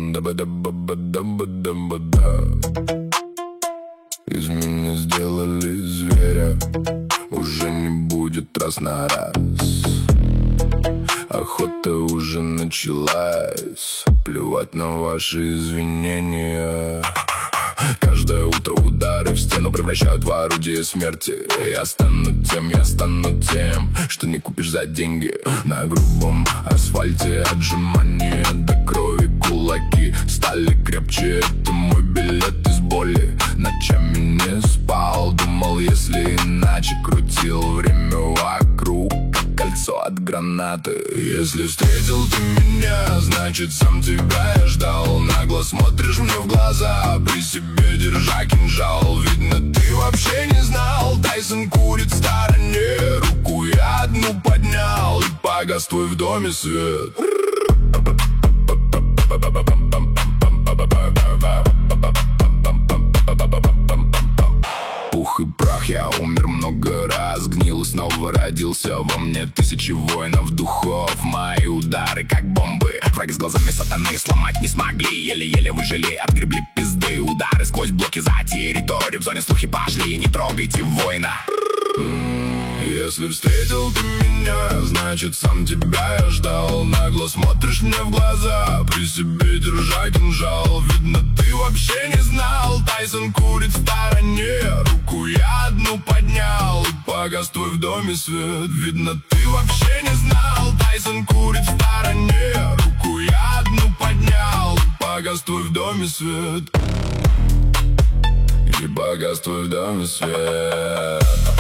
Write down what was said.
Из меня сделали зверя, уже не будет раз на раз. Охота уже началась, плевать на ваши извинения. Каждое утро удары в стену превращают в орудие смерти. Я стану тем, что не купишь за деньги. На грубом асфальте отжимания до крови кулаки стали крепче, это мой билет из боли. Ночами не спал, думал, если иначе крутил время вокруг, как кольцо от гранаты. Если встретил ты меня, значит сам тебя я ждал. Нагло смотришь мне в глаза, при себе держа кинжал. Видно, ты вообще не знал, Тайсон курит в стороне. Руку я одну поднял, и погас твой в доме свет. Пух и прах, я умер много раз, гнил и снова родился во мне. Тысячи воинов духов, мои удары как бомбы. Враги с глазами сатаны сломать не смогли, еле-еле выжили, отгребли пизды. Удары сквозь блоки за территорию, в зоне слухи пошли, не трогайте воина. Если встретил ты меня, значит сам тебя я ждал. Нагло смотришь мне в глаза, при себе держа кинжал. Видно, ты вообще не знал, Тайсон курит в стороне. Руку я одну поднял, и погас твой в доме свет. Видно, ты вообще не знал, Тайсон курит в стороне. Руку я одну поднял, и погас твой в доме свет. И погас твой в доме свет.